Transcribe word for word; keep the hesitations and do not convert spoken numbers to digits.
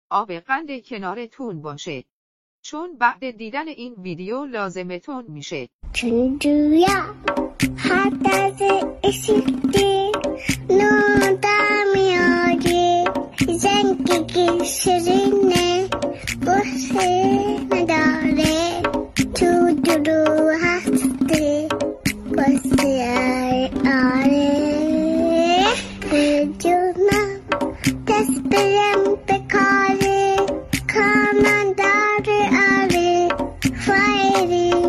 آب قند کنارتون باشه. چون بعد دیدن این ویدیو لازمتون میشه. چونجویا حدث اشیده نادمیاده زندگی شیرینه بوسه نداره تو درو هسته بوسه آره بجونم دست برم بکاره کانان داره آره فایری